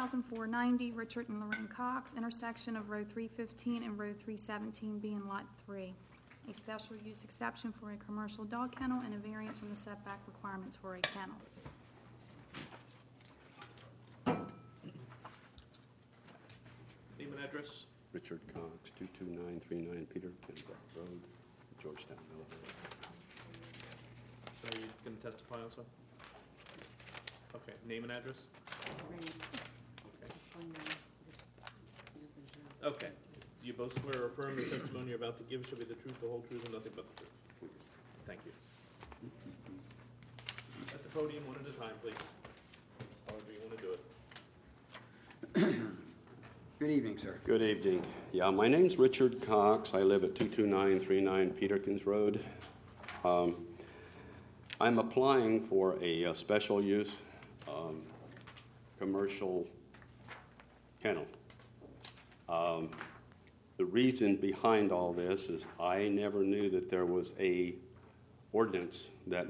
2,490 Richard and Lorraine Cox, intersection of Road 315 and Road 317 being Lot 3. A special use exception for a commercial dog kennel and a variance from the setback requirements for a kennel. Name and address. Richard Cox, 22939 Peter Kenbrook Road, Georgetown, Delaware. So are you going to testify also? Okay. Name and address. Okay. Okay. Do you both swear or affirm the testimony you're about to give shall be the truth, the whole truth, and nothing but the truth? Thank you. At the podium, one at a time, please. However you want to do it. Good evening, sir. Good evening. Yeah, my name's Richard Cox. I live at 22939 Peterkins Road. I'm applying for a special use commercial kennel. The reason behind all this is I never knew that there was a ordinance that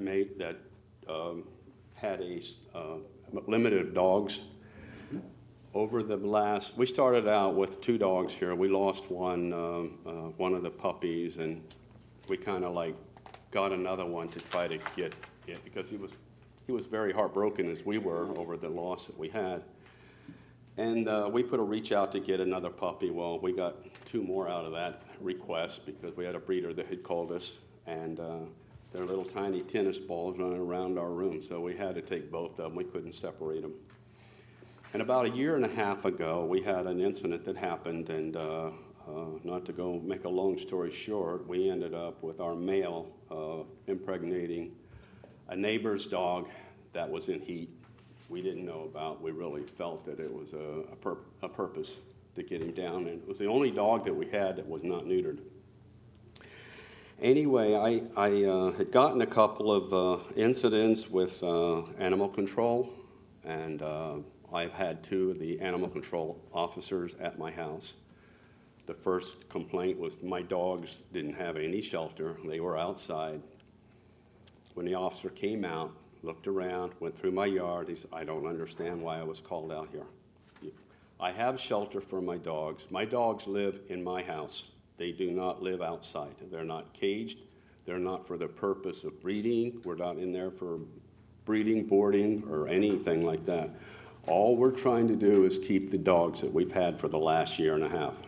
had a limit of dogs. Over the last, we started out with 2 dogs here. We lost one of the puppies, and we kind of like got another one to try to get it because he was very heartbroken as we were over the loss that we had. And we put a reach out to get another puppy. Well, we got 2 more out of that request because we had a breeder that had called us, and they're little tiny tennis balls running around our room, so we had to take both of them. We couldn't separate them. And about a year and a half ago, we had an incident that happened, and not to go make a long story short, we ended up with our male impregnating a neighbor's dog that was in heat. We didn't know about. We really felt that it was a purpose to get him down, and it was the only dog that we had that was not neutered. Anyway, I had gotten a couple of incidents with animal control, and I've had 2 of the animal control officers at my house. The first complaint was my dogs didn't have any shelter. They were outside. When the officer came out, looked around, went through my yard, he said, I don't understand why I was called out here. I have shelter for my dogs. My dogs live in my house. They do not live outside. They're not caged. They're not for the purpose of breeding. We're not in there for breeding, boarding, or anything like that. All we're trying to do is keep the dogs that we've had for the last year and a half.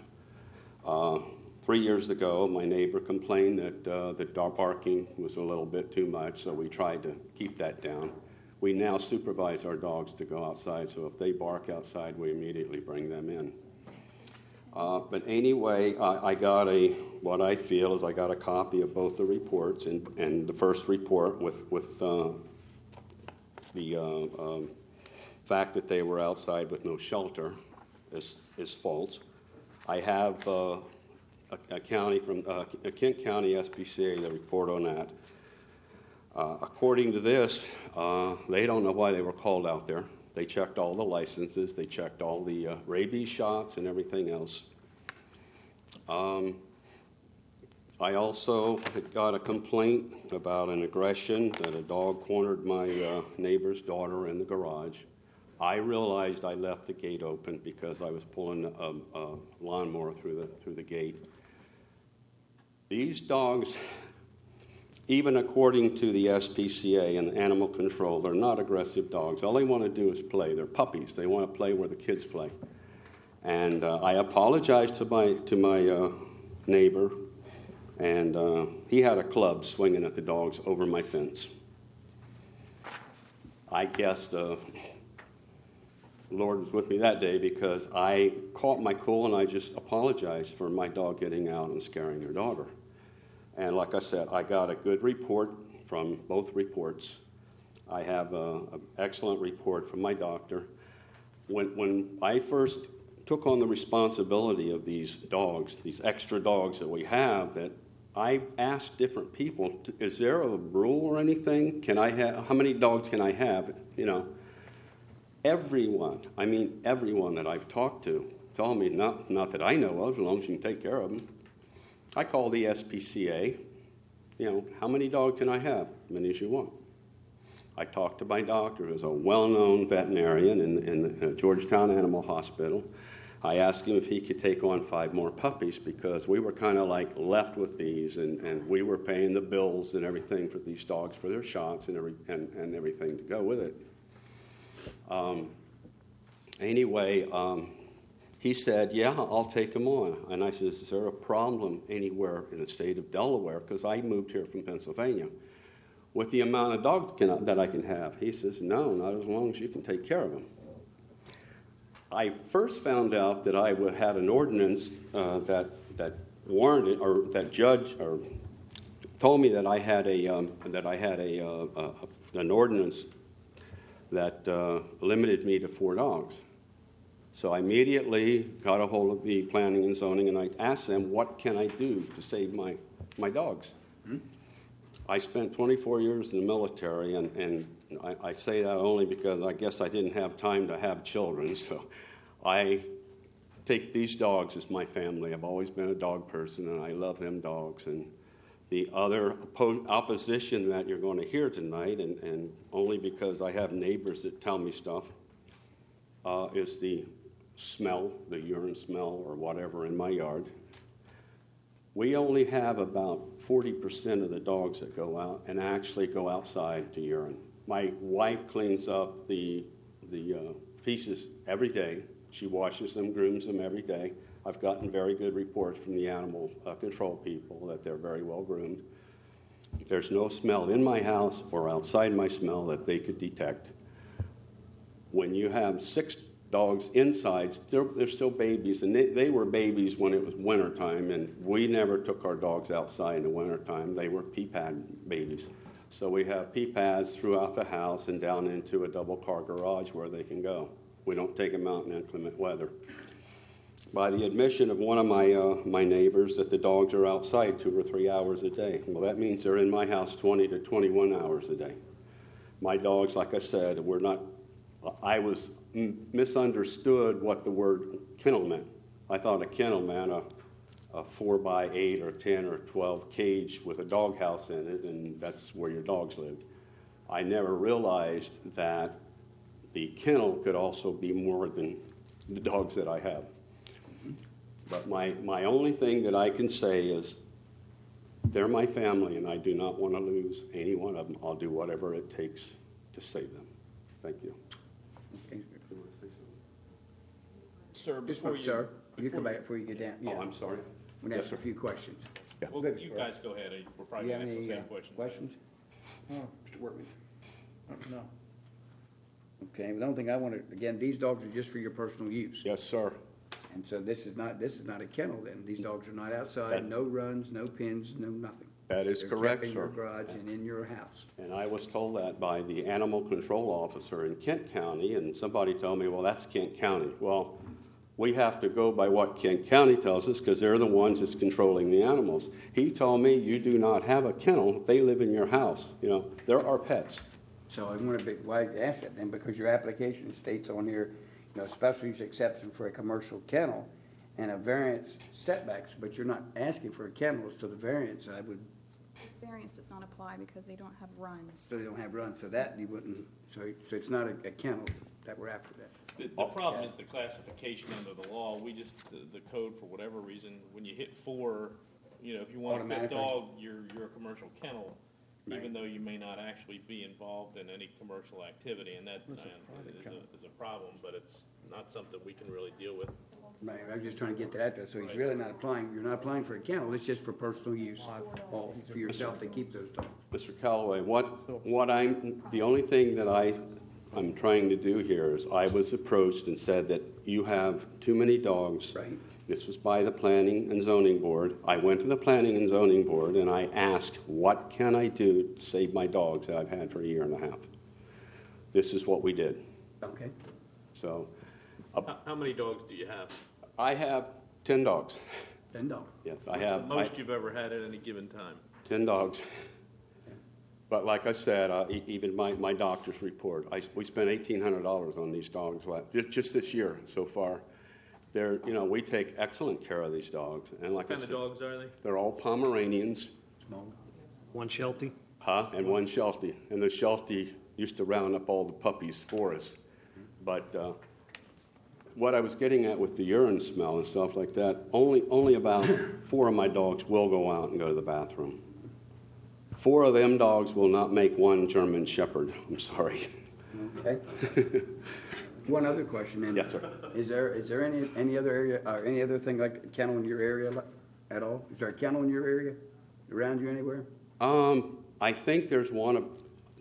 3 years ago, my neighbor complained that the dog barking was a little bit too much, so we tried to keep that down. We now supervise our dogs to go outside, so if they bark outside, we immediately bring them in. But anyway, I got what I feel is I got a copy of both the reports, and the first report with the fact that they were outside with no shelter is false. I have a Kent County SPCA, the report on that. According to this, they don't know why they were called out there. They checked all the licenses. They checked all the rabies shots and everything else. I also had got a complaint about an aggression that a dog cornered my neighbor's daughter in the garage. I realized I left the gate open because I was pulling a lawnmower through the gate. These dogs, even according to the SPCA and animal control, they're not aggressive dogs. All they want to do is play. They're puppies. They want to play where the kids play. And I apologized to my neighbor, and he had a club swinging at the dogs over my fence. I guess the Lord was with me that day because I caught my cool and I just apologized for my dog getting out and scaring your daughter. And like I said, I got a good report from both reports. I have an excellent report from my doctor. When I first took on the responsibility of these dogs, these extra dogs that we have, that I asked different people, is there a rule or anything? How many dogs can I have? Everyone that I've talked to told me, not that I know of, as long as you can take care of them. I call the SPCA, how many dogs can I have? As many as you want. I talked to my doctor, who's a well-known veterinarian in Georgetown Animal Hospital. I asked him if he could take on 5 more puppies because we were kind of like left with these, and we were paying the bills and everything for these dogs for their shots and everything to go with it. He said, yeah, I'll take them on. And I said, is there a problem anywhere in the state of Delaware? Because I moved here from Pennsylvania. With the amount of dogs that I can have. He says, no, not as long as you can take care of them. I first found out that I had an ordinance that warranted, or that judge or told me that I had an ordinance that limited me to 4 dogs. So I immediately got a hold of the planning and zoning, and I asked them, what can I do to save my dogs? Mm-hmm. I spent 24 years in the military, and I say that only because I guess I didn't have time to have children, so I take these dogs as my family. I've always been a dog person, and I love them dogs. And the other opposition that you're going to hear tonight, and only because I have neighbors that tell me stuff, is the smell, the urine smell or whatever in my yard. We only have about 40% of the dogs that go out and actually go outside to urine. My wife cleans up the feces every day. She washes them, grooms them every day. I've gotten very good reports from the animal control people that they're very well groomed. There's no smell in my house or outside my smell that they could detect. When you have 6 dogs inside, they're still babies, and they were babies when it was wintertime, and we never took our dogs outside in the wintertime. They were pee pad babies. So we have pee pads throughout the house and down into a double-car garage where they can go. We don't take them out in inclement weather. By the admission of one of my neighbors that the dogs are outside 2 or 3 hours a day. Well, that means they're in my house 20 to 21 hours a day. My dogs, like I said, I was misunderstood what the word kennel meant. I thought a kennel meant a 4x8 or 10 or 12 cage with a doghouse in it, and that's where your dogs lived. I never realized that the kennel could also be more than the dogs that I have. But my only thing that I can say is they're my family, and I do not want to lose any one of them. I'll do whatever it takes to save them. Thank you. Okay. Sir, Just before one, you... sir. You come back before you get down. Oh, I'm sorry. We're going to Yes, ask sir. a few questions. Yeah. Well, Good, you sir. guys go ahead. We're Do probably you going have to ask the any same questions. questions? Oh, Mr. Workman? no. Okay, the only thing I want to, again, these dogs are just for your personal use. Yes, sir. And so this is not a kennel then. These dogs are not outside, That- no runs, no pins, no nothing. That is They're correct, kept in your sir. garage and in your house. And I was told that by the animal control officer in Kent County, and somebody told me, well, that's Kent County. Well, we have to go by what Kent County tells us because they're the ones that's controlling the animals. He told me you do not have a kennel. They live in your house. You know, they're our pets. So I want to why I ask that then, because your application states on here, special use exception for a commercial kennel and a variance setbacks, but you're not asking for a kennel, so the variance, Variance does not apply because they don't have runs. so they don't have runs, so that you wouldn't, so it's not a kennel that we're after that. The problem is the classification under the law. We just, the code, for whatever reason, when you hit 4, if you want a pet Automatically. dog, you're a commercial kennel, Right. even though you may not actually be involved in any commercial activity, and that is a problem, but it's not something we can really deal with. Right, I'm just trying to get to that, though. So he's really not applying, you're not applying for a kennel, it's just for personal use, all for yourself to keep those dogs. Mr. Callaway, the only thing that I'm trying to do here is I was approached and said that you have too many dogs. Right. This was by the Planning and Zoning Board. I went to the Planning and Zoning Board and I asked, what can I do to save my dogs that I've had for 1.5 years? This is what we did. Okay. So How many dogs do you have? I have 10 dogs. 10 dogs. Yes, I What's have the most you've ever had at any given time? 10 dogs. But like I said, even my doctor's report, we spent $1,800 on these dogs just this year so far. We take excellent care of these dogs. And like What I kind said, of dogs are they? they're all Pomeranians, Small. One Sheltie? and one Sheltie. And the Sheltie used to round up all the puppies for us. But what I was getting at with the urine smell and stuff like that, only about 4 of my dogs will go out and go to the bathroom. 4 of them dogs will not make one German Shepherd. I'm sorry. Okay. One other question, then. Yes, sir. Is there any other area, or any other thing like a kennel in your area at all? Is there a kennel in your area, around you anywhere? I think there's one.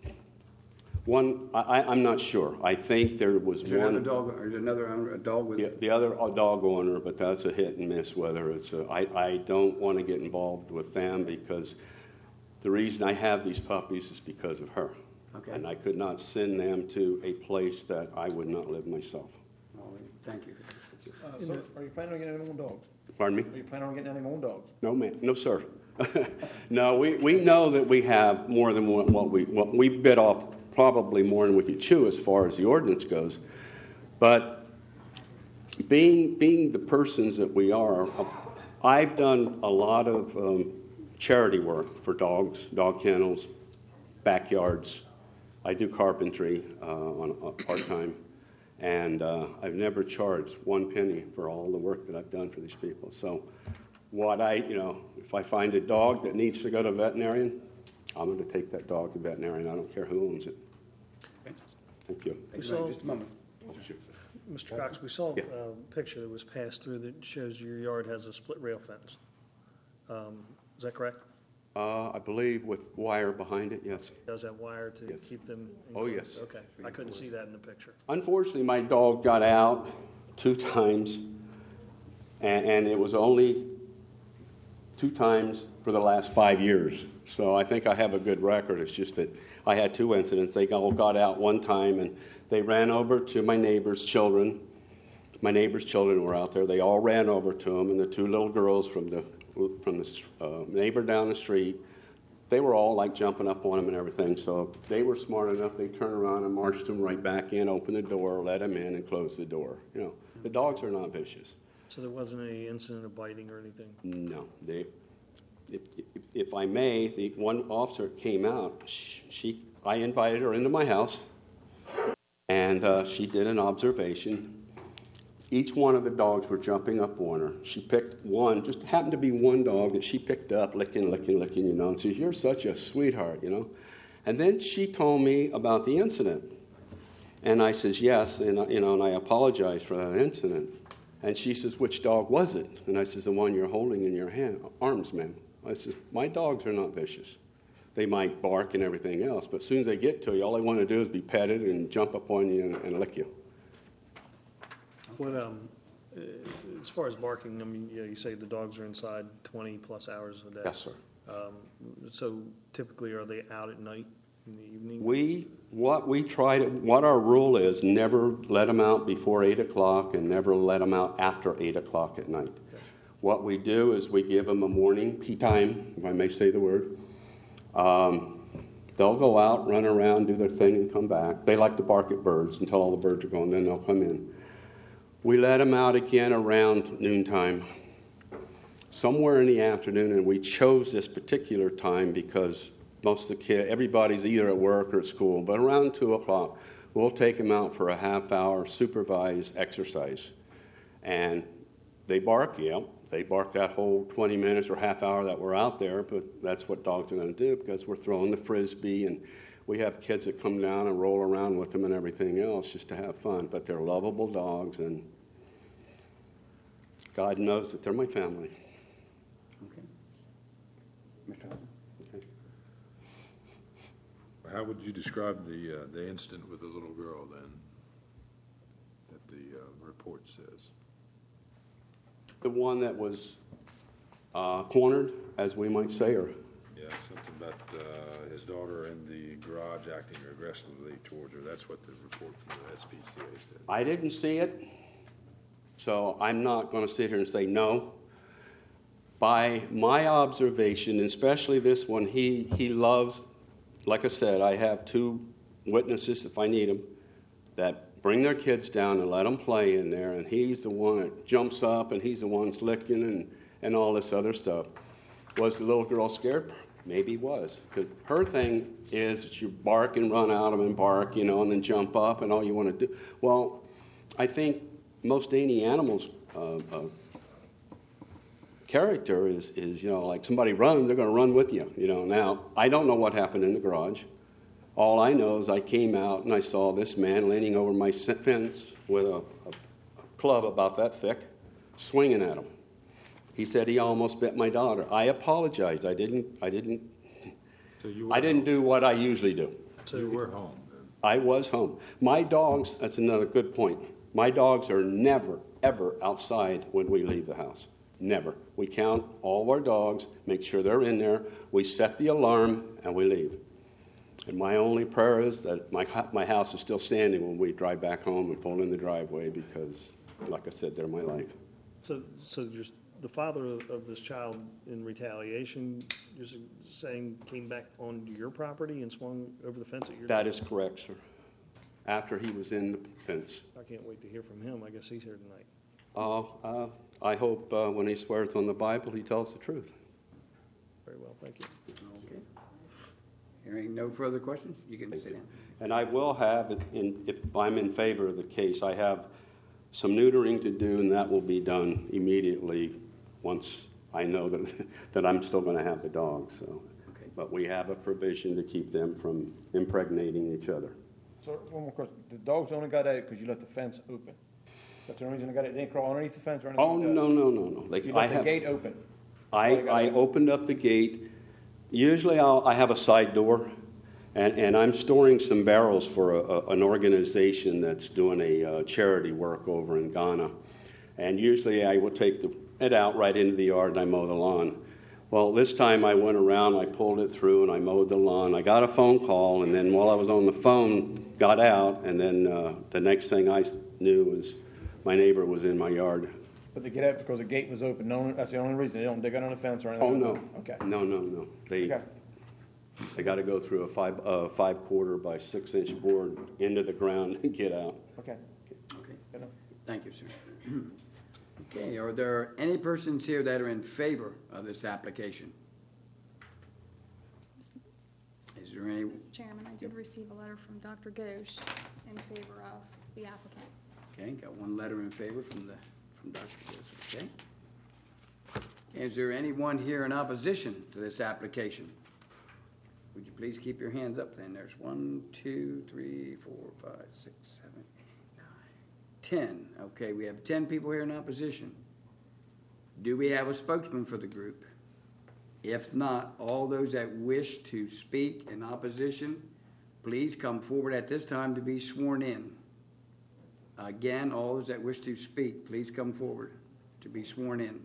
I'm not sure. I think there was Is there one. another dog, or is there another owner, a dog with? Yeah, the other dog owner, but that's a hit and miss. Whether it's I don't want to get involved with them because the reason I have these puppies is because of her. Okay. And I could not send them to a place that I would not live myself. Oh, thank you. Sir, are you planning on getting any more dogs? Pardon me? Are you planning on getting any more dogs? No, ma'am. No, sir. No, we know that we have more than what we bit off, probably more than we could chew as far as the ordinance goes. But being the persons that we are, I've done a lot of charity work for dogs, dog kennels, backyards. I do carpentry on part-time, and I've never charged 1 penny for all the work that I've done for these people. So if I find a dog that needs to go to a veterinarian, I'm going to take that dog to a veterinarian. I don't care who owns it. Thank you. Thank you. Just a moment. Mr. Cox, we saw Yeah. a picture that was passed through that shows your yard has a split rail fence. Is that correct? I believe with wire behind it, yes. Does that wire to Yes. keep them? Oh, yes. Okay, I couldn't see that in the picture. Unfortunately, my dog got out 2 times, and it was only 2 times for the last 5 years. So I think I have a good record. It's just that I had 2 incidents. They all got out 1 time, and they ran over to my neighbor's children. My neighbor's children were out there. They all ran over to them, and the 2 little girls from the neighbor down the street, they were all like jumping up on them and everything. So they were smart enough. They turned around and marched them right back in, opened the door, let them in, and closed the door. The dogs are not vicious. So there wasn't any incident of biting or anything? No, if I may, the one officer came out. I invited her into my house, and she did an observation. Each one of the dogs were jumping up on her. She picked one, just happened to be one dog that she picked up, licking, and says, "You're such a sweetheart, And then she told me about the incident. And I says, yes, and I apologized for that incident. And she says, which dog was it? And I says, the one you're holding in your arms, ma'am. I says, my dogs are not vicious. They might bark and everything else, but as soon as they get to you, all they want to do is be petted and jump up on you and lick you. What, as far as barking, I mean, you say the dogs are inside 20-plus hours a day? Yes, sir. So typically, are they out at night in the evening? What our rule is, never let them out before 8 o'clock and never let them out after 8 o'clock at night. Okay. What we do is we give them a morning pee time, if I may say the word. They'll go out, run around, do their thing, and come back. They like to bark at birds until all the birds are gone, then they'll come in. We let them out again around noontime, somewhere in the afternoon, and we chose this particular time because most of the kids, everybody's either at work or at school, but around 2 o'clock, we'll take them out for a half-hour supervised exercise. And they bark, they bark that whole 20 minutes or half hour that we're out there, but that's what dogs are going to do because we're throwing the Frisbee, and we have kids that come down and roll around with them and everything else just to have fun. But they're lovable dogs, and God knows that they're my family. Okay. Mr. Hudson? Okay. How would you describe the incident with the little girl then, that the report says? The one that was cornered, as we might say, or Yeah, something about his daughter in the garage acting aggressively towards her. That's what the report from the SPCA said. I didn't see it, so I'm not going to sit here and say no. By my observation, especially this one, he loves, like I said, I have 2 witnesses, if I need them, that bring their kids down and let them play in there, and he's the one that jumps up, and he's the one that's licking and all this other stuff. Was the little girl scared? Maybe he was. Because her thing is that you bark and run out of him and bark, you know, and then jump up and all you want to do. Well, I think most any animal's character is, you know, like somebody runs, they're going to run with you, you know. Now, I don't know what happened in the garage. All I know is I came out and I saw this man leaning over my fence with a club about that thick, swinging at him. He said he almost bit my daughter. I apologized. I didn't So you were do what I usually do. You were home then? I was home. My dogs, that's another good point. My dogs are never, ever outside when we leave the house. Never. We count all of our dogs, make sure they're in there, we set the alarm, and we leave. And my only prayer is that my house is still standing when we drive back home and pull in the driveway because, like I said, they're my life. So the father of this child in retaliation, you're saying came back onto your property and swung over the fence at your... That is correct, sir. After he was in the fence. I can't wait to hear from him. I guess he's here tonight. I hope when he swears on the Bible, he tells the truth. Very well, thank you. Okay. Hearing no further questions, you can sit down. And I will have, if I'm in favor of the case, I have some neutering to do, and that will be done immediately once I know that I'm still going to have the dogs. So, Okay. But we have a provision to keep them from impregnating each other. So, one more question. The dogs only got out because you left the fence open? That's the only reason they got out? They didn't crawl underneath the fence or anything? Oh, like that? no. You left the gate open? I opened up the gate. Usually I have a side door, and I'm storing some barrels for an organization that's doing a charity work over in Ghana. And usually I will take it out right into the yard and I mow the lawn. Well, this time I went around, I pulled it through, and I mowed the lawn. I got a phone call, and then while I was on the phone, got out, and then the next thing I knew was my neighbor was in my yard. But they get out because the gate was open? No, that's the only reason? They don't dig under the fence or anything? Oh, like no. that? Okay. No. Okay. They got to go through a 5/4 by 6-inch board into the ground and get out. Okay. Okay. Good enough. Thank you, sir. Okay, are there any persons here that are in favor of this application? Is there any? Mr. Chairman, I did receive a letter from Dr. Ghosh in favor of the applicant. Okay, got one letter in favor from Dr. Ghosh, okay? Is there anyone here in opposition to this application? Would you please keep your hands up then? There's 1, 2, 3, 4, 5, 6, 7, 8, 9, 10. Okay, we have 10 people here in opposition. Do we have a spokesman for the group? If not, all those that wish to speak in opposition, please come forward at this time to be sworn in. Again, all those that wish to speak, please come forward to be sworn in.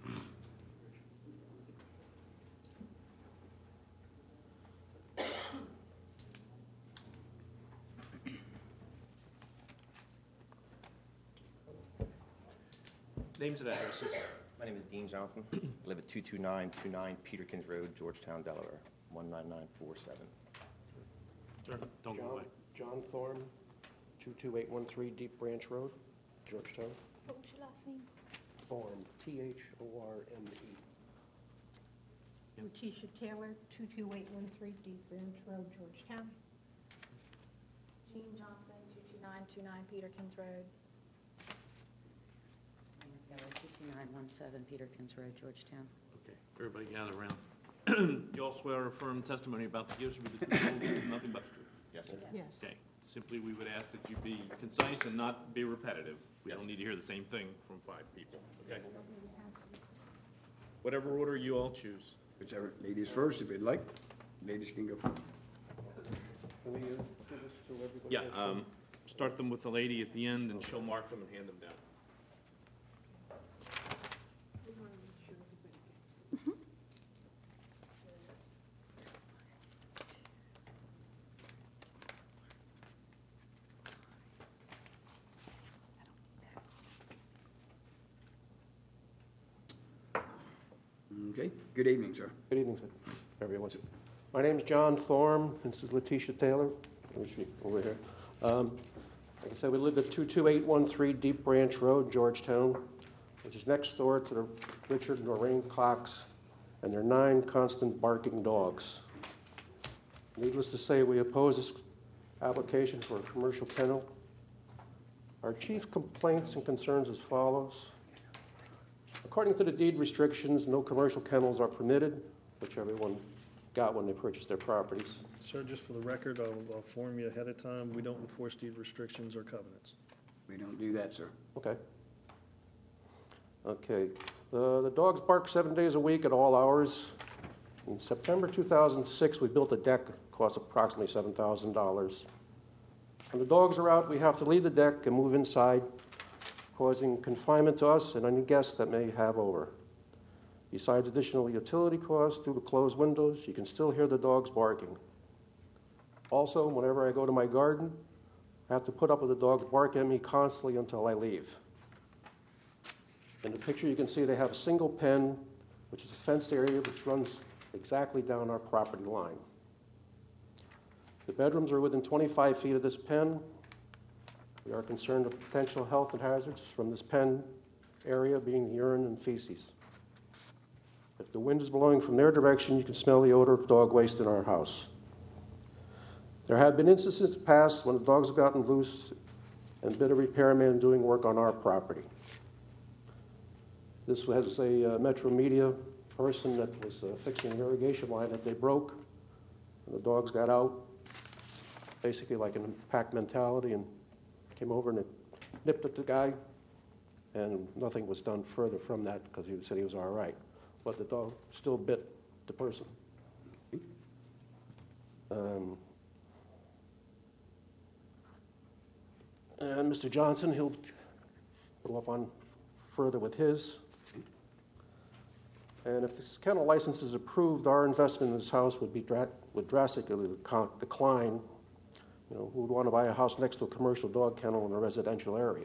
Names and addresses. My name is Dean Johnson. I live at 22929 Peterkins Road, Georgetown, Delaware, 19947. Sir, don't go away. John Thorne, 22813 Deep Branch Road, Georgetown. What was your last name? Thorne, Thorme. Letitia Taylor, 22813 Deep Branch Road, Georgetown. Jean Johnson, 22929 Peterkins Road. Taylor, 22917 Peterkins Road, Georgetown. Okay, everybody gather around. You all swear or affirm testimony about the gifts will be the truth, nothing but the truth? Yes, sir. Yes. Okay, simply we would ask that you be concise and not be repetitive. We don't need to hear the same thing from 5 people, okay? Whatever order you all choose. Whichever, ladies first if you'd like. Ladies can go first. Can we give this to everybody? Yeah, else? start them with the lady at the end, and she'll mark them and hand them down. Okay, good evening, sir. Good evening, sir, everyone. My name's John Thorne. This is Letitia Taylor. Where's she? Over here. Like I said, we live at 22813 Deep Branch Road, Georgetown, which is next door to the Richard and Lorraine Cox and there are 9 constant barking dogs. Needless to say, we oppose this application for a commercial kennel. Our chief complaints and concerns as follows. According to the deed restrictions, no commercial kennels are permitted, which everyone got when they purchased their properties. Sir, just for the record, I'll inform you ahead of time, we don't enforce deed restrictions or covenants. We don't do that, sir. Okay. Okay. The dogs bark 7 days a week at all hours. In September 2006, we built a deck, cost approximately $7,000. When the dogs are out, we have to leave the deck and move inside, causing confinement to us and any guests that may have over. Besides additional utility costs due to closed windows, you can still hear the dogs barking. Also, whenever I go to my garden, I have to put up with the dogs barking at me constantly until I leave. In the picture, you can see they have a single pen, which is a fenced area which runs exactly down our property line. The bedrooms are within 25 feet of this pen. We are concerned of potential health and hazards from this pen area being urine and feces. If the wind is blowing from their direction, you can smell the odor of dog waste in our house. There have been instances past when the dogs have gotten loose and been a repairman doing work on our property. This was a Metro Media person that was fixing an irrigation line that they broke, and the dogs got out, basically like an pack mentality, and came over and it nipped at the guy, and nothing was done further from that because he said he was all right. But the dog still bit the person. And Mr. Johnson, he'll go up on further with his. And if this kennel license is approved, our investment in this house would drastically decline. You know, who would want to buy a house next to a commercial dog kennel in a residential area?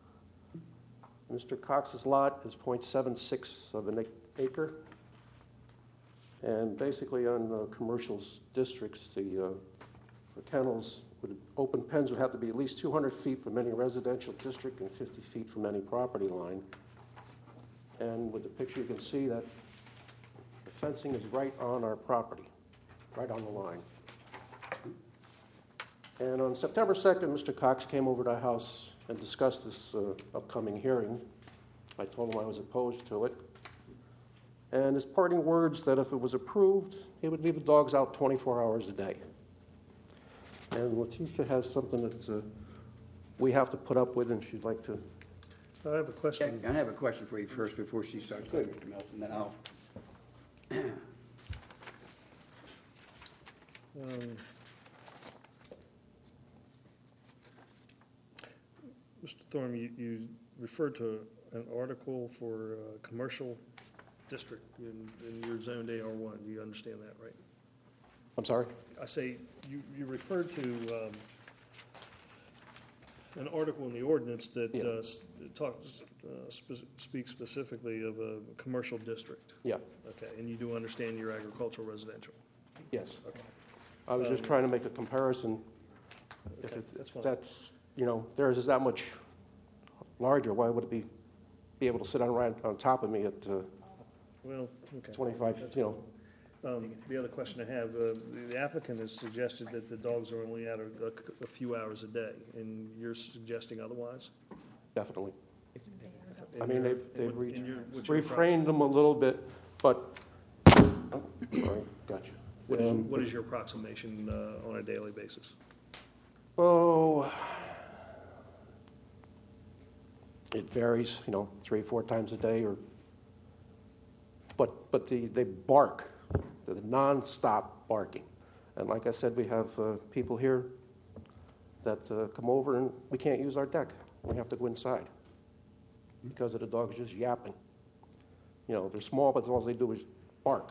Mr. Cox's lot is 0.76 of an acre. And basically on commercial districts, the kennels, open pens would have to be at least 200 feet from any residential district and 50 feet from any property line. And with the picture, you can see that the fencing is right on our property, right on the line. And on September 2nd, Mr. Cox came over to our house and discussed this upcoming hearing. I told him I was opposed to it. And his parting words that if it was approved, he would leave the dogs out 24 hours a day. And Letitia has something that we have to put up with, and she'd like to. I have a question. I have a question for you first before she starts, Mr. Melton, then I'll. Mr. Thorne, you referred to an article for a commercial district in your zoned AR1. Do you understand that, right? I'm sorry? I say you referred to an article in the ordinance that speaks specifically of a commercial district. Yeah. Okay, and you do understand your agricultural residential? Yes. Okay. I was just trying to make a comparison. Okay, If fine. that's, you know, theirs is that much larger, why would it be able to sit right on top of me at Well, okay. 25, That's you know? The other question I have, the applicant has suggested that the dogs are only out a few hours a day, and you're suggesting otherwise? Definitely. I And mean, your- they've and your- what's your refrained them a little bit, but, oh, sorry, gotcha. What is your approximation on a daily basis? Oh, it varies, you know, 3 or 4 times a day, but they bark. They're nonstop barking. And like I said, we have people here that come over and we can't use our deck. We have to go inside because of the dogs just yapping. You know, they're small, but all they do is bark.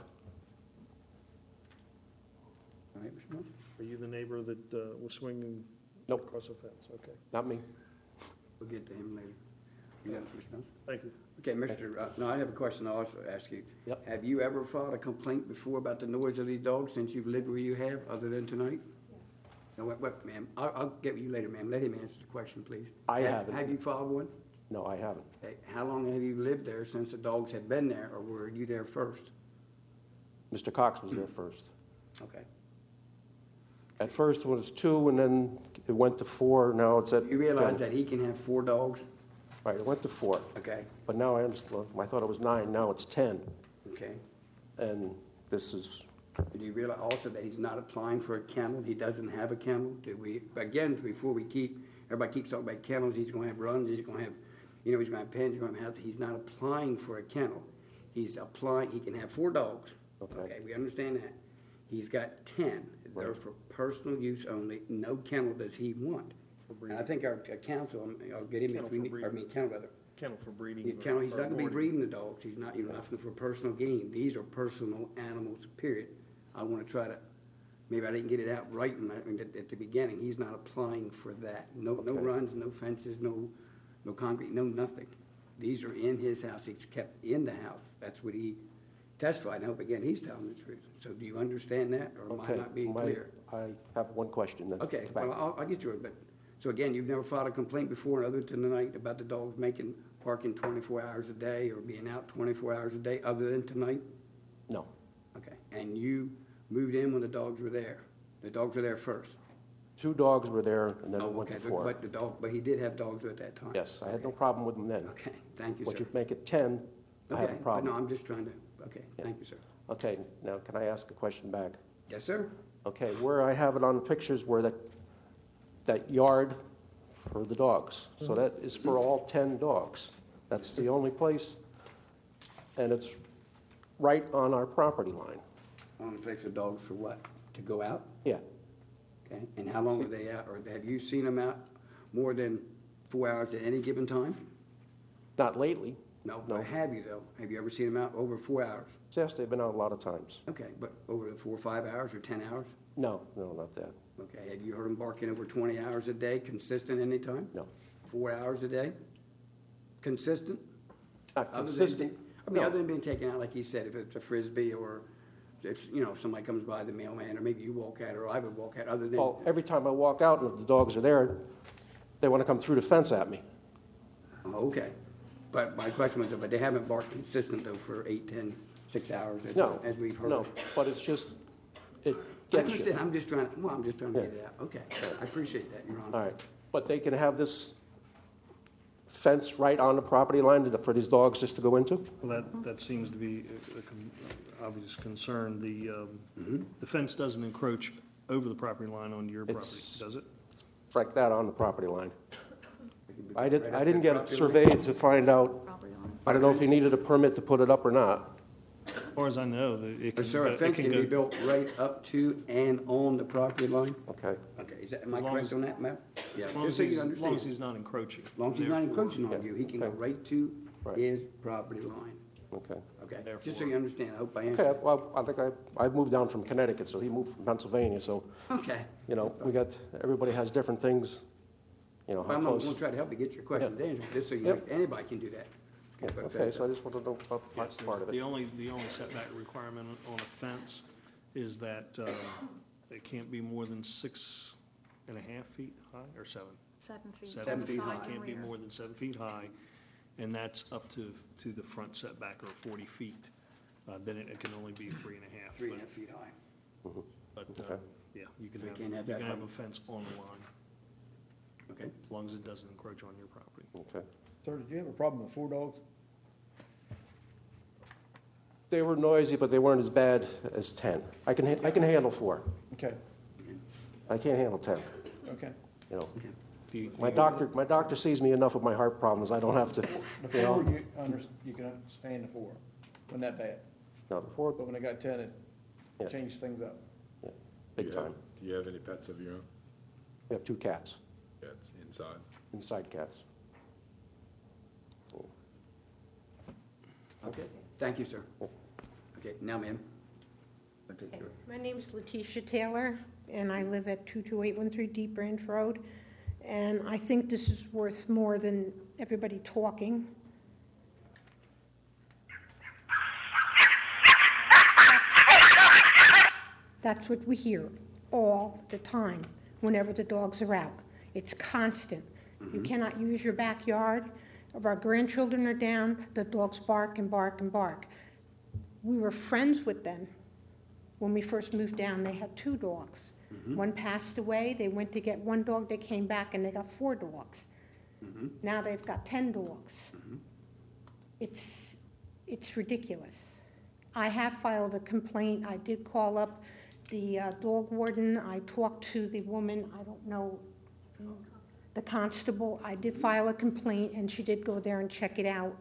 All right, Mr. Melton? Are you the neighbor that was swinging Nope. across the fence? Okay, Not me. We'll get to him later. You got it, Mr. Melton? thank you. Okay, Mr. No, I have a question I'll also ask you. Yep. Have you ever filed a complaint before about the noise of these dogs since you've lived where you have, other than tonight? No, wait, ma'am. I'll get with you later, ma'am. Let him answer the question, please. I haven't. Have you filed one? No, I haven't. Okay, how long have you lived there since the dogs have been there, or were you there first? Mr. Cox was there first. Okay. At first it was 2, and then it went to 4, now it's at You realize 10. that he can have 4 dogs? Right, it went to 4, Okay, but now I understand, I thought it was 9, now it's 10, okay. and this is, Do you realize also that he's not applying for a kennel? He doesn't have a kennel? Again, before everybody keeps talking about kennels, he's gonna have runs, he's gonna have, he's gonna have pens, he's gonna have, he's not applying for a kennel. He's applying, he can have 4 dogs. Okay. We understand that. He's got 10. They're for personal use only. No kennel does he want. And I think our council, I'll get him, Kennel for breeding. kennel rather. Kennel for breeding. He's not or gonna be boarding. breeding the dogs. He's not, nothing for personal gain. These are personal animals, period. I wanna try to, maybe I didn't get it out right at the beginning. He's not applying for that. No runs, no fences, no concrete, no nothing. These are in his house. He's kept in the house. That's what he testified. I hope again, he's telling the truth. So do you understand that, or am I okay. not being clear? I have one question then. Okay, Back. well, I'll get yours, but, so again, you've never filed a complaint before, other than tonight, about the dogs parking 24 hours a day, or being out 24 hours a day, other than tonight? No, Okay, and you moved in when the dogs were there? The dogs were there first? 2 dogs were there, and then it Oh, went okay, to 4. but he did have dogs at that time? Yes, I had no problem with them then. Okay, thank you, Once sir. you make it 10, I have Okay, a but problem. no, I'm just trying to, okay, thank you, sir. Okay, now can I ask a question back? Yes, sir? Okay, where I have it on the pictures where that yard for the dogs. So that is for all 10 dogs. That's the only place, and it's right on our property line. Only place for dogs for what? To go out? Yeah, Okay, and how long are they out, or have you seen them out more than 4 hours at any given time? not lately. No, No. but have you though? Have you ever seen them out over 4 hours? Yes, they've been out a lot of times. Okay, but over 4 or 5 hours or 10 hours? No, not that. Okay, have you heard them barking over 20 hours a day, consistent anytime? No. 4 hours a day? Consistent? Not Other than consistent. be- I mean, No. other than being taken out, like he said, if it's a Frisbee or if, somebody comes by the mailman, or maybe you walk out, or I would walk out, other than, Well, every time I walk out and if the dogs are there, they want to come through the fence at me. oh, okay. But my question was, but they haven't barked consistent though for 8, 10, 6 hours No, as we've heard? no, but it's just, it I gets understand, you. I'm just trying to Yeah. get it out. Okay, I appreciate that, Your Honor. All right, but they can have this fence right on the property line for these dogs just to go into? Well, that seems to be a obvious concern. The fence doesn't encroach over the property line onto your property, It's- does it? It's like that on the property line. I Right up didn't to get it property line? surveyed to find out, Property line. I don't know if he needed a permit to put it up or not. As far as I know, it can, But sir, a it fence can can be go, built right up to and on the property line? Okay, Okay, am I As long correct as- on that, Matt? Yeah, as long just as so you he's, as long understand. as he's not encroaching. As long as he's not Therefore- encroaching on you, he can go Okay. right to Right. his property line. okay. Okay, Therefore- just so you understand, I hope I Okay, answered. well, I think I moved down from Connecticut, so he moved from Pennsylvania, so, Okay. everybody has different things, how I'm close. going to try to help you get your questions answered, just so you, Yep. anybody can do that. Yeah, Put a Okay, fence so I up. just wanted to know about Yes, part of the it. only setback requirement on a fence is that it can't be more than 6.5 feet high, or 7? 7 feet. 7 7 from the feet sides high. and Can't be rear. more than 7 feet high, and that's up to the front setback, or 40 feet. Then it can only be 3.5. 3.5 feet high. But, Okay. yeah, you can They have, can't have you that can have a one. fence on the line, Okay. as long as it doesn't encroach on your property. Okay. Sir, did you have a problem with 4 dogs? They were noisy, but they weren't as bad as 10. I can handle 4. Okay, I can't handle 10, okay. Do you- My doctor sees me enough with my heart problems, I don't have to, The 4, you can understand the 4, wasn't that bad. no, the 4, But when they got 10, it Yeah. changed things up. big time. Do you have any pets of your own? We have 2 cats, Pets inside? inside cats. Okay, thank you, sir. Okay, now, ma'am. Okay, sure. My name is Letitia Taylor, and I live at 22813 Deep Branch Road. And I think this is worth more than everybody talking. That's what we hear all the time, whenever the dogs are out. It's constant. You cannot use your backyard. If our grandchildren are down, the dogs bark and bark and bark. We were friends with them When we first moved down, they had 2 dogs. One passed away, they went to get 1 dog, they came back and they got 4 dogs. Now they've got 10 dogs. It's ridiculous. I have filed a complaint. I did call up the dog warden. I talked to the woman, I don't know, the constable. I did file a complaint, and she did go there and check it out.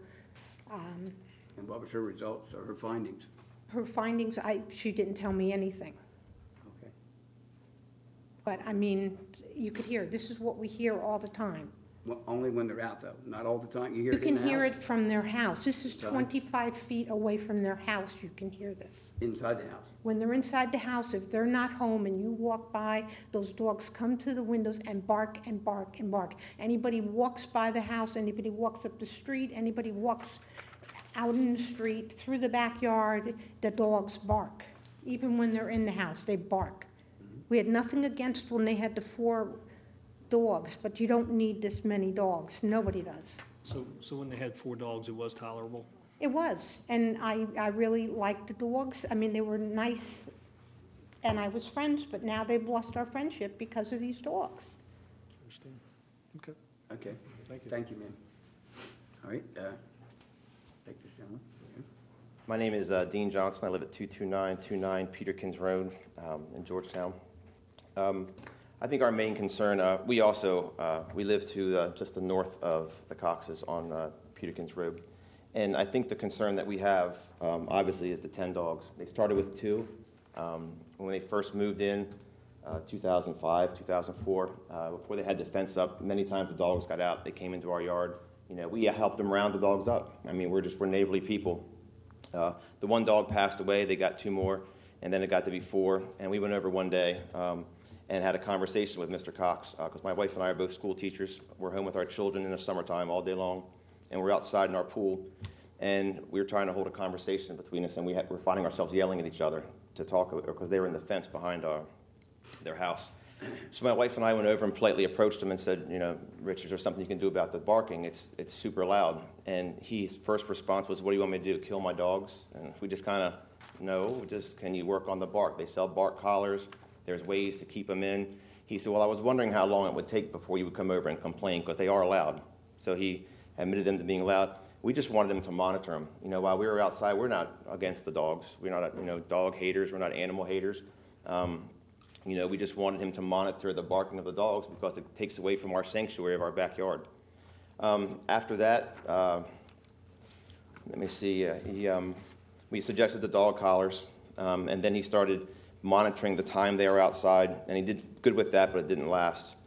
And what was her results or her findings? Her findings, she didn't tell me anything. Okay. But, I mean, you could hear, this is what we hear all the time. Well, only when they're out, though, not all the time. You hear You it in the can hear house? it from their house. This is Inside? 25 feet away from their house, you can hear this. Inside the house. When they're inside the house, if they're not home and you walk by, those dogs come to the windows and bark and bark and bark. Anybody walks by the house, anybody walks up the street, anybody walks out in the street, through the backyard, the dogs bark. Even when they're in the house, they bark. We had nothing against when they had the 4 dogs, but you don't need this many dogs. Nobody does. So when they had 4 dogs, it was tolerable? It was, and I really liked the dogs. I mean, they were nice, and I was friends, but now they've lost our friendship because of these dogs. Understand. Okay. Okay. Thank you. Thank you, ma'am. All right, take this gentleman. My name is Dean Johnson. I live at 22929 Peterkins Road in Georgetown. I think our main concern, we live to just the north of the Coxes on Peterkins Road. And I think the concern that we have, obviously, is the 10 dogs. They started with 2. When they first moved in, 2005, 2004, before they had the fence up, many times the dogs got out. They came into our yard. You know, we helped them round the dogs up. I mean, we're neighborly people. The 1 dog passed away. They got 2 more, and then it got to be 4. And we went over one day and had a conversation with Mr. Cox, because my wife and I are both school teachers. We're home with our children in the summertime all day long, and we're outside in our pool, and we were trying to hold a conversation between us, and we're finding ourselves yelling at each other to talk, because they were in the fence behind their house. So my wife and I went over and politely approached him and said, you know, Rich, is there something you can do about the barking? It's super loud. And his first response was, what do you want me to do, kill my dogs? And we just kind of, no, just can you work on the bark? They sell bark collars. There's ways to keep them in. He said, well, I was wondering how long it would take before you would come over and complain, because they are loud. So he admitted them to being loud. We just wanted him to monitor them. You know, while we were outside, we're not against the dogs. We're not, dog haters. We're not animal haters. We just wanted him to monitor the barking of the dogs, because it takes away from our sanctuary of our backyard. After that, let me see, we suggested the dog collars, and then he started monitoring the time they were outside, and he did good with that, but it didn't last.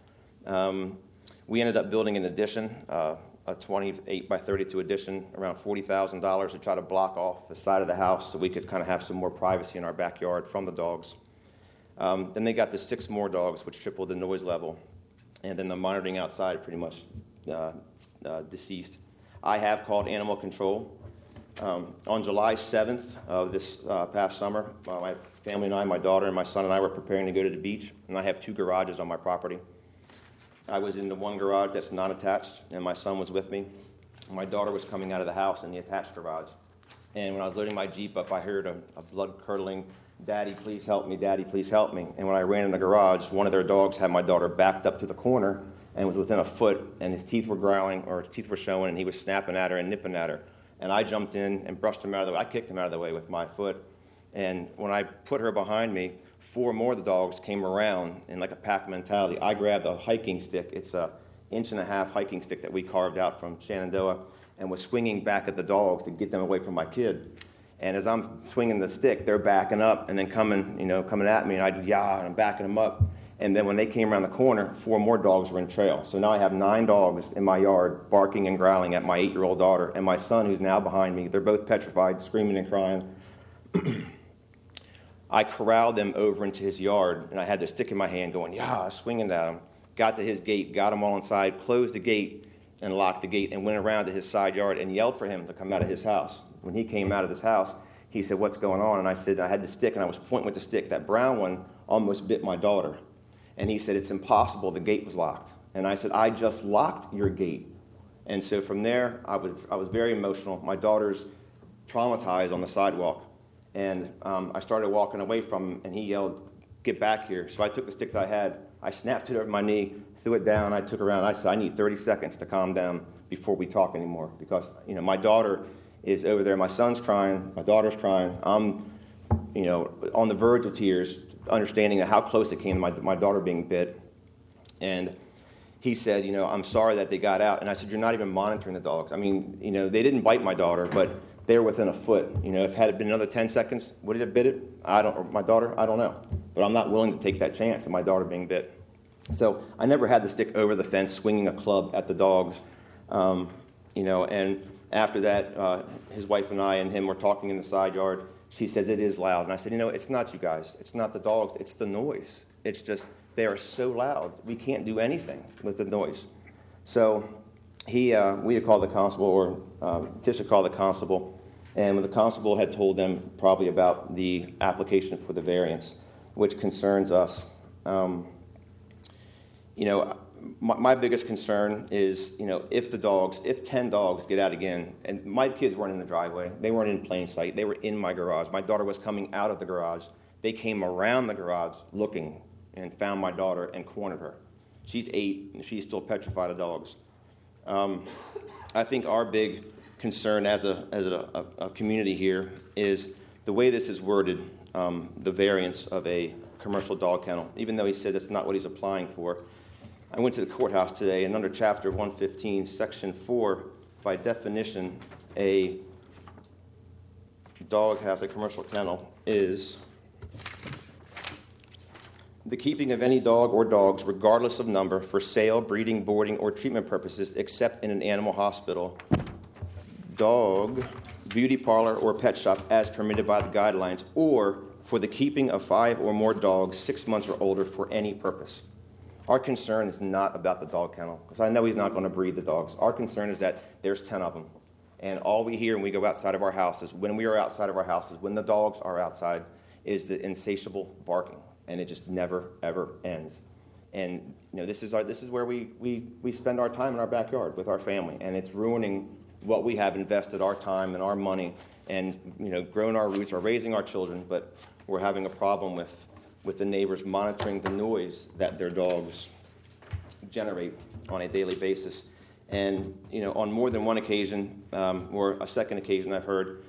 We ended up building an addition, a 28 by 32 addition, around $40,000 to try to block off the side of the house so we could kind of have some more privacy in our backyard from the dogs. Then they got the 6 more dogs, which tripled the noise level, and then the monitoring outside pretty much deceased. I have called animal control. On July 7th of this past summer, my family and I, my daughter and my son and I were preparing to go to the beach, and I have 2 garages on my property. I was in the one garage that's non-attached, and my son was with me. My daughter was coming out of the house in the attached garage. And when I was loading my Jeep up, I heard a blood-curdling, "Daddy, please help me, Daddy, please help me." And when I ran in the garage, one of their dogs had my daughter backed up to the corner and was within a foot, and his teeth were growling, or his teeth were showing, and he was snapping at her and nipping at her. And I jumped in and brushed him out of the way. I kicked him out of the way with my foot. And when I put her behind me, 4 more of the dogs came around in like a pack mentality. I grabbed a hiking stick. It's a 1.5-inch hiking stick that we carved out from Shenandoah, and was swinging back at the dogs to get them away from my kid. And as I'm swinging the stick, they're backing up and then coming at me, and and I'm backing them up. And then when they came around the corner, 4 more dogs were in trail. So now I have 9 dogs in my yard barking and growling at my 8-year-old daughter and my son, who's now behind me. They're both petrified, screaming and crying. I corralled them over into his yard, and I had the stick in my hand going, swinging at him. Got to his gate, got them all inside, closed the gate and locked the gate, and went around to his side yard and yelled for him to come out of his house. When he came out of his house, he said, "What's going on?" And I said, I had the stick, and I was pointing with the stick. That brown one almost bit my daughter. And he said, "It's impossible, the gate was locked." And I said, "I just locked your gate." And so from there, I was very emotional. My daughter's traumatized on the sidewalk. And I started walking away from him, and he yelled, "Get back here." So I took the stick that I had, I snapped it over my knee, threw it down, I took it around. I said, "I need 30 seconds to calm down before we talk anymore." Because, my daughter is over there, my son's crying, my daughter's crying. I'm, on the verge of tears, understanding how close it came to my daughter being bit. And he said, "I'm sorry that they got out." And I said, "You're not even monitoring the dogs. I mean, they didn't bite my daughter, but they're within a foot. If had it been another 10 seconds, would it have bit it? Or my daughter? I don't know. But I'm not willing to take that chance of my daughter being bit." So I never had the stick over the fence swinging a club at the dogs. And after that, his wife and I and him were talking in the side yard. She says, "It is loud." And I said, "It's not you guys. It's not the dogs. It's the noise. It's just they are so loud. We can't do anything with the noise." So we had called the constable, or Tisha called the constable. And when the constable had told them probably about the application for the variance, which concerns us, my biggest concern is, if 10 dogs get out again, and my kids weren't in the driveway, they weren't in plain sight, they were in my garage. My daughter was coming out of the garage. They came around the garage looking and found my daughter and cornered her. She's 8, and she's still petrified of dogs. I think our big concern as a community here is the way this is worded, the variance of a commercial dog kennel, even though he said that's not what he's applying for. I went to the courthouse today, and under Chapter 115, Section 4, by definition, a dog house, a commercial kennel, is the keeping of any dog or dogs, regardless of number, for sale, breeding, boarding, or treatment purposes, except in an animal hospital, dog, beauty parlor, or pet shop as permitted by the guidelines, or for the keeping of 5 or more dogs 6 months or older for any purpose. Our concern is not about the dog kennel, because I know he's not going to breed the dogs. Our concern is that there's 10 of them, and all we hear when we go outside of our houses, when we are outside of our houses, when the dogs are outside, is the insatiable barking, and it just never, ever ends. And this is where we spend our time in our backyard with our family, and it's ruining what we have invested our time and our money and grown our roots or raising our children, but we're having a problem with the neighbors monitoring the noise that their dogs generate on a daily basis. And on more than one occasion, or a second occasion, I've heard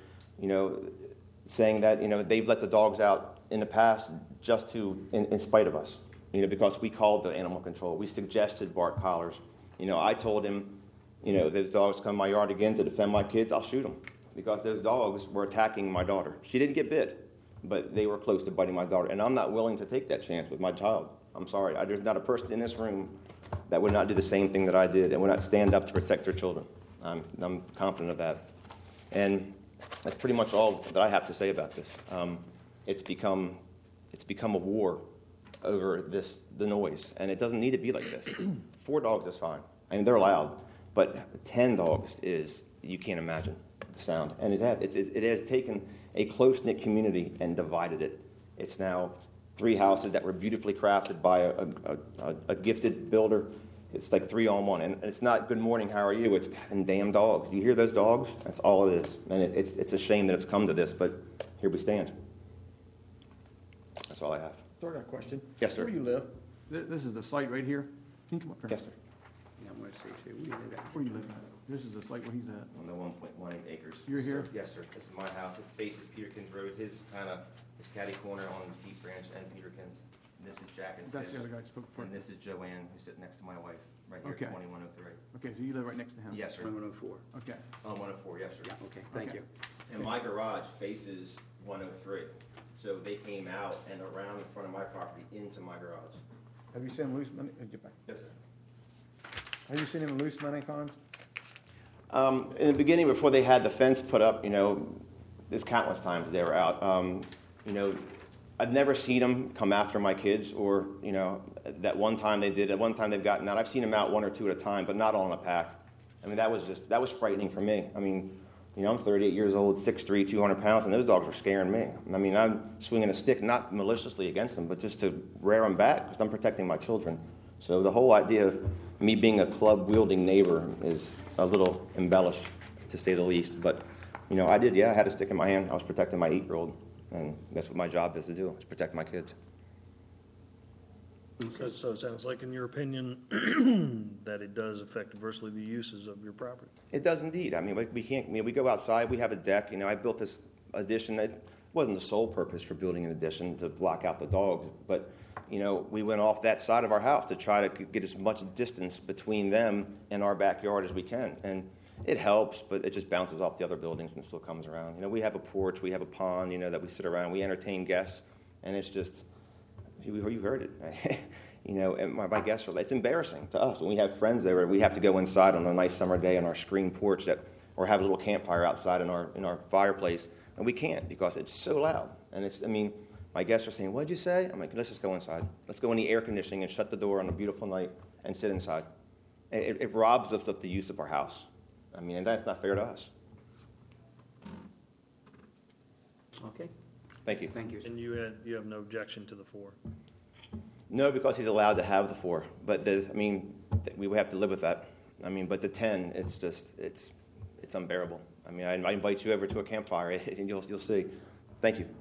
saying that they've let the dogs out in the past just in spite of us, because we called the animal control. We suggested bark collars. I told him, those dogs come in my yard again to defend my kids, I'll shoot them, because those dogs were attacking my daughter. She didn't get bit, but they were close to biting my daughter, and I'm not willing to take that chance with my child. I'm sorry. There's not a person in this room that would not do the same thing that I did and would not stand up to protect their children. I'm confident of that. And that's pretty much all that I have to say about this. It's become a war over the noise, and it doesn't need to be like this. 4 dogs is fine. I mean, they're loud. But 10 dogs you can't imagine the sound. And it has taken a close-knit community and divided it. It's now 3 houses that were beautifully crafted by a gifted builder. It's like 3 on 1. And it's not good morning, how are you? It's damn dogs. Do you hear those dogs? That's all it is. And it's a shame that it's come to this, but here we stand. That's all I have. Sir, I got a question. Yes, sir. Where do you live? This is the site right here? Can you come up here? Yes, sir. Yeah, I want to see too. Where you live at? This is the site where he's at. On the 1.18 acres. You're here? Yes, sir. This is my house. It faces Peterkins Road. His catty corner on Deep Branch and Peterkins. And this is Jack and That's Tish. the other guy that spoke before. And this is Joanne, who's sitting next to my wife, right here Okay. at 2103. Okay, so you live right next to him? Yes, sir. 104. Okay. On 104, yes, sir. Yeah, okay, thank Okay. you. And my garage faces 103. So they came out and around in front of my property into my garage. Have you seen him loose many, get back. Yes, sir. Have you seen him loose many times? In the beginning, before they had the fence put up, there's countless times they were out. I've never seen them come after my kids, or that one time they did. At one time they've gotten out. I've seen them out 1 or 2 at a time, but not all in a pack. I mean, that was frightening for me. I mean, I'm 38 years old, 6'3", 200 pounds, and those dogs were scaring me. I mean, I'm swinging a stick, not maliciously against them, but just to rear them back, because I'm protecting my children. So the whole idea of me being a club-wielding neighbor is a little embellished, to say the least. But, I had a stick in my hand. I was protecting my 8-year-old. And that's what my job is to do, is protect my kids. So it sounds like, in your opinion, that it does affect adversely the uses of your property. It does indeed. I mean, we can't, we go outside, we have a deck, I built this addition. It wasn't the sole purpose for building an addition to block out the dogs, but, we went off that side of our house to try to get as much distance between them and our backyard as we can. And it helps, but it just bounces off the other buildings and still comes around. We have a porch, we have a pond, that we sit around, we entertain guests, and it's just, you heard it. And my guests it's embarrassing to us. When we have friends there, we have to go inside on a nice summer day on our screen porch or have a little campfire outside in our fireplace, and we can't because it's so loud. And my guests are saying, "What'd you say?" I'm like, "Let's just go inside. Let's go in the air conditioning and shut the door on a beautiful night and sit inside." It robs us of the use of our house. And that's not fair to us. Okay, Thank you. thank you. And you have no objection to the 4? No, because he's allowed to have the 4, but we would have to live with that. But the 10, it's unbearable. I invite you over to a campfire, and you'll see. Thank you.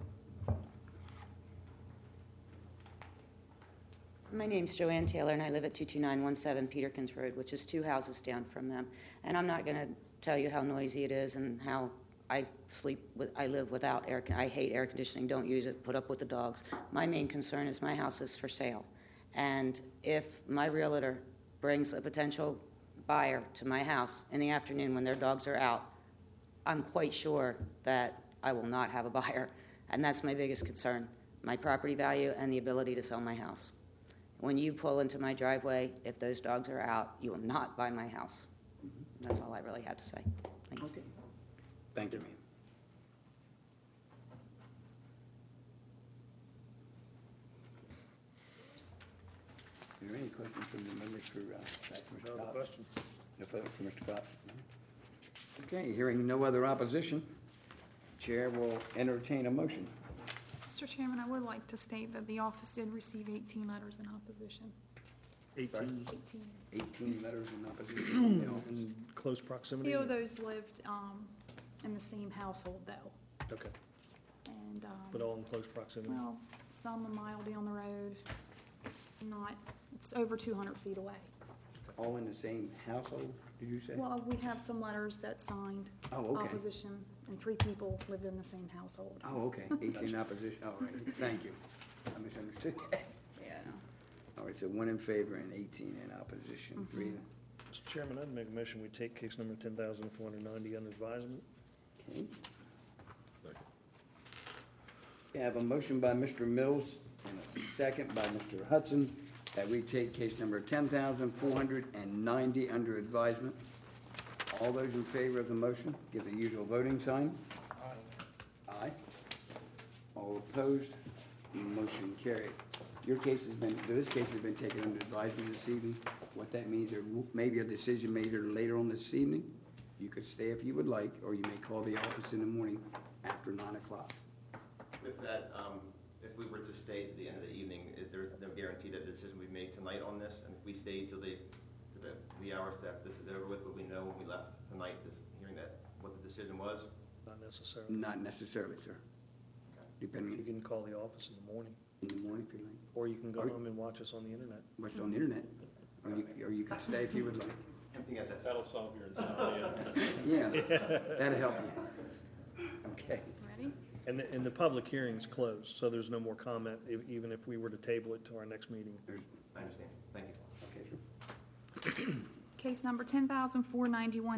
My name's Joanne Taylor, and I live at 22917 Peterkins Road, which is 2 houses down from them. And I'm not going to tell you how noisy it is and how I live without air. I hate air conditioning. Don't use it. Put up with the dogs. My main concern is my house is for sale, and if my realtor brings a potential buyer to my house in the afternoon when their dogs are out, I'm quite sure that I will not have a buyer, and that's my biggest concern: my property value and the ability to sell my house. When you pull into my driveway, if those dogs are out, you will not buy my house. That's all I really have to say. Thanks. Okay. Thank you, ma'am. Are there any questions from the members for Mr. No other Cox? questions? No further for Mr. Cox? No? Okay, hearing no other opposition, Chair will entertain a motion. Mr. Chairman, I would like to state that the office did receive 18 letters in opposition. 18 18 letters in opposition. in close proximity? Few of those lived in the same household, though. Okay, And, but all in close proximity? well, some a mile down the road, it's over 200 feet away. All in the same household, did you say? Well, we have some letters that signed Oh, okay. opposition, and 3 people lived in the same household. Oh, okay, 18 opposition, all right, thank you. I misunderstood that. Yeah. All right, so 1 in favor and 18 in opposition, 3 to... Mr. Chairman, I'd make a motion, we take case number 10,490 under advisement. Okay. We have a motion by Mr. Mills and a second by Mr. Hudson that we take case number 10,490 under advisement. All those in favor of the motion, give the usual voting sign. Aye. All opposed, motion carried. This case has been taken under advisement this evening. What that means, there may be a decision made here later on this evening. You could stay if you would like, or you may call the office in the morning after 9 o'clock. With that, if we were to stay to the end of the evening, is there no guarantee that the decision we made tonight on this? And if we stayed till the hours after this is over with, would we know when we left tonight, hearing what the decision was? Not necessarily. Not necessarily, sir. You Depending can call the office in the morning, in the morning if you like. or you can go Or- home and watch us on the internet. Watch it on the internet. Or you can stay if you would like. That'll solve your insomnia. Yeah, that'll help you. Okay. Ready? And the public hearing's closed, so there's no more comment, even if we were to table it to our next meeting. I understand. Thank you. Okay, sure. Case number 10,491